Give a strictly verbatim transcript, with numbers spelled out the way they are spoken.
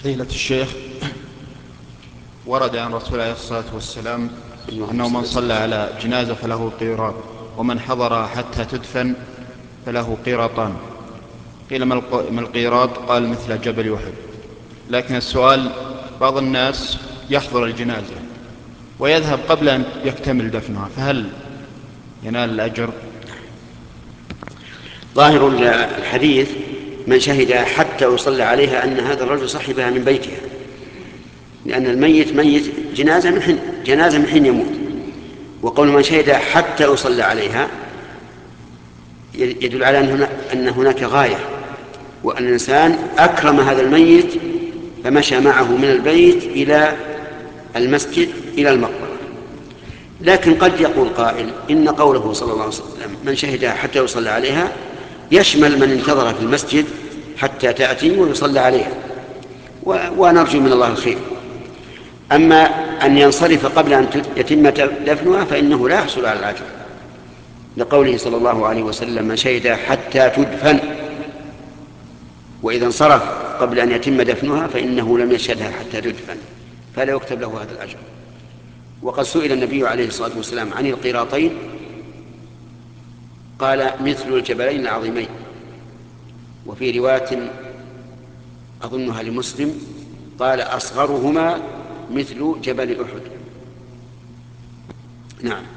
فضيلة الشيخ، ورد عن رسول الله عليه الصلاة والسلام أنه من صلى على جنازة فله قيراط، ومن حضر حتى تدفن فله قيراطان. قيل ما القيراط؟ قال مثل جبل أحد. لكن السؤال، بعض الناس يحضر الجنازة ويذهب قبل أن يكتمل دفنها، فهل ينال الأجر؟ ظاهر الحديث من شهد حتى يصلى عليها أن هذا الرجل صحبها من بيتها، لأن الميت ميت جنازة من حين, جنازة من حين يموت. وقول من شهد حتى يصلى عليها يدل على أن هناك غاية، وأن الإنسان أكرم هذا الميت فمشى معه من البيت إلى المسجد إلى المقبرة. لكن قد يقول قائل إن قوله صلى الله عليه وسلم من شهد حتى يصلى عليها يشمل من انتظر في المسجد حتى تأتي ويصلى عليها، ونرجو من الله الخير. أما أن ينصرف قبل أن يتم دفنها فإنه لا يحصل على الأجر، لقوله صلى الله عليه وسلم من شهد حتى تدفن، وإذا انصرف قبل أن يتم دفنها فإنه لم يشهدها حتى تدفن، فلا يكتب له هذا الأجر. وقد سئل النبي عليه الصلاة والسلام عن القيراطين قال مثل الجبلين العظيمين، وفي رواية أظنها لمسلم قال أصغرهما مثل جبل أحد. نعم.